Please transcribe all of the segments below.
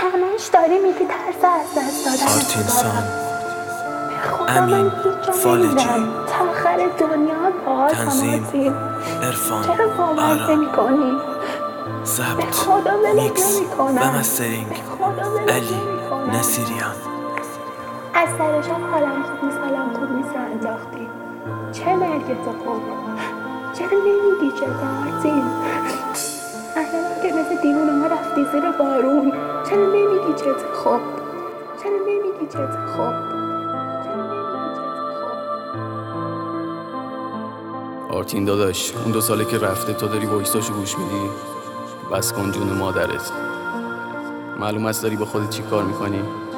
همش داری میگی ترس از دست دادن آرتینسان، امین فالجی، تا آخر دنیا باز تنظیم، عرفان، چرا باور نمی‌کنی؟ ضبط، میکس و مسترینگ علی نصیریان. از سر شب حالم خوب نیست انداختی. چه مرگت خوب؟ چرا نمیگی چه آرتین؟ احیانا که مثل دیوونه ها رفتی زیر بارون. چرا نمیگی چه خوب؟ آرتین داداش، اون 2 ساله که رفته تو داری وایساشو گوش میدی؟ بس کن جون مادرت. معلوم است داری با خودت چی کار میکنی؟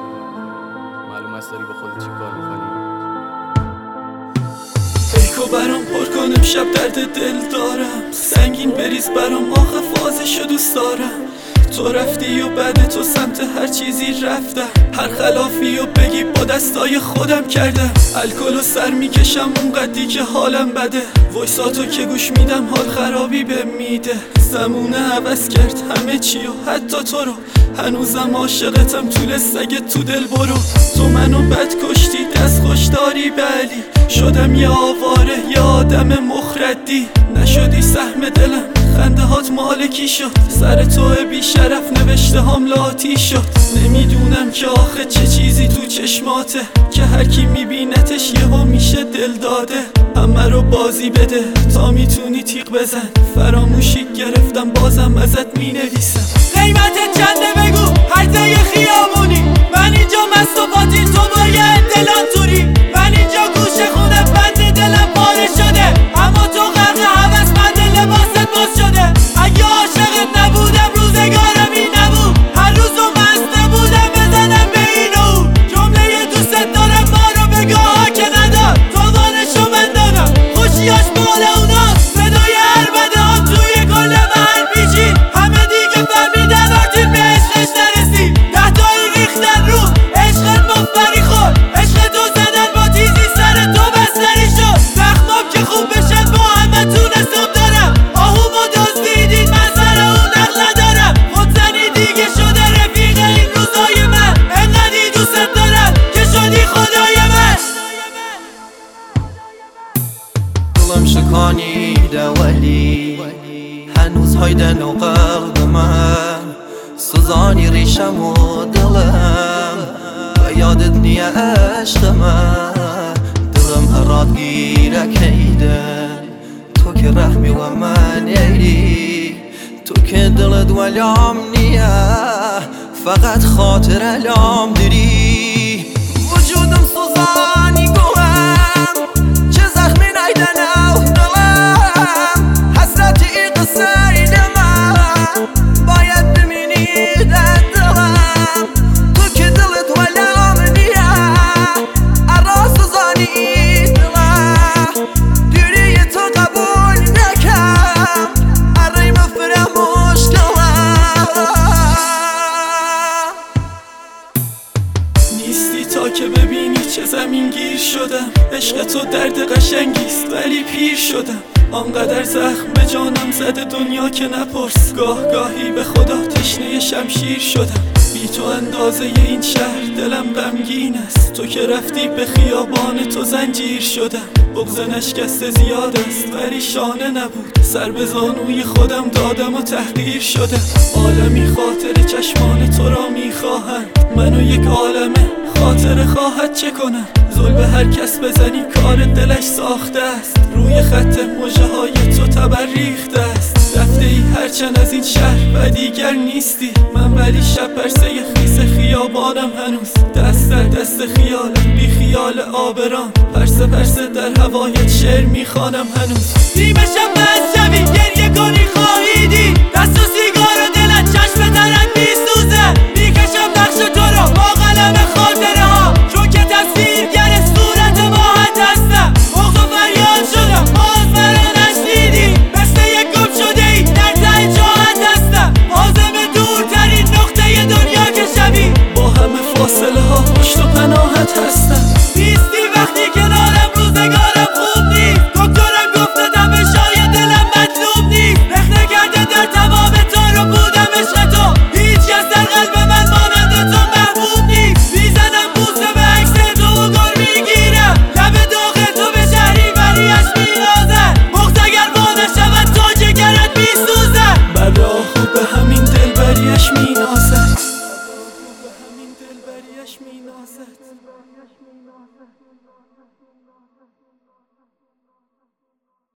پیکو برام پر کنم شب درد دل دارم، سنگین بریز برام آخه فازشو دوست دارم. تو رفتی و بعد تو سمت هر چیزی رفتم، هر خلافی و بگی با دستای خودم کردم. الکل و سر میکشم اونقدی که حالم بده، وایساتو که گوش میدم حال خرابی به میده. زمونه عوض کرد همه چی و حتی تو رو، هنوزم عاشقتم طول سگ تو دل برو. تو منو بد کشتی دست خوش داری بلی، شدم یه آواره یه آدم مخردی. نشدی سهم دلم خنده هات مالکی شد، سر تو بی شرف نوشته هم لاتی شد. نمیدونم که آخه چه چیزی تو چشماته که هر کی میبینتش یهو میشه دل داده. همه رو بازی بده تا میتونی تیغ بزن، فراموشی گرفتم بازم ازت مینویسم. قیمتت چنده بگو هرزه خیابونی، من اینجا مست و باطیل تو باید دلان توری. من اینجا گوشه خونه بند دلم پاره شده، اما تو غرق هوس بند لباست باز شده. اگه عاشقت نبودم روزگارم این نبود، هر روزو مست بودم بزنم به این و اون. جمله دوست دارم ما رو بگاه ها که ندار، تو وانشو من دارم خوشیاش بال اوناست. صدای هر بده ها توی کل محل پیچید، همه دیگه فهمیدن آرتین به عشقش نرسید. 10 تایی ریختن رو عشقت مفبری خورد، عشق تو زدن با تیزی سر تو بستری شد. زخمام که خوب بشن با همه تون حساب دارم، آهومو دزدیدید من سر اون نقل ندارم. خودزنی دیگه شده رفیق این روزای من، انقدی دوست دارم که شدی خدای من. دلم شکانیده ولی هنوز هایدن و قلب من، سوزانی ریشم و دلم و یادت نیه عشق من. دلم هرات گیره کیده تو که رحمی و من ایری، تو که دلت ولام نیه فقط خاطر الام داری. وجودم سوزانی گوهم چه زخمی نیدن او دلم، حسرتی قصه ایده من باید ببینی در دلم. تو که دلت ولام نیه ارا سوزانی دلم، دوری تو قبول نکم ارای مفرموش دلم. نیستی تا که ببینی چه زمین گیر شدم، عشق تو درد قشنگیست ولی پیر شدم. آنقدر زخم به جانم زده دنیا که نپرس، گاه گاهی به خدا تشنه شمشیر شدم. بی تو اندازه این شهر دلم غمگین است، تو که رفتی به خیابان تو زنجیر شدم. بغض نشکسته زیاد است ولی شانه نبود، سر به زانوی خودم دادم و تحقیر شدم. عالمی خاطر چشمان تو را میخواهند، منو یک عالمه خاطر خواهد چه کنم. ظلم هر کس بزنی کار دلش ساخته است، روی خط مژه های تو تبر ریخته است. رفته ای هرچند از این شهر و دیگر نیستی، من ولی شب پرسه خیس خیابانم هنوز. دست در دست خیالت بی خیال آبران، پرسه پرسه در هوایت شعر میخوانم هنوز. نیمه شب از شبی گریه کنی خواهی دید، دست و سیگار و دلت چشم ترک میسوزه. میکشم نقش تو رو با قلم خاطره ها، چون که تصویرگر صورت ماهت هستم. بغض و فریاد شدم باز مرا نشنیدی، مثل یک گم شده ای در ته جاهت هستم. عازم دورترین نقطه دنیا که شبی، با همه فاصله ها پشت و پناهت هستم. نیستی وقتی کنارم روزگارم خوب نیست، دکترم گفته دم شای دلم مطلوب نیست. رخنه کرده در تمام تا رو بودم عشق تو، هیچ کس در قلب من مانند مینازد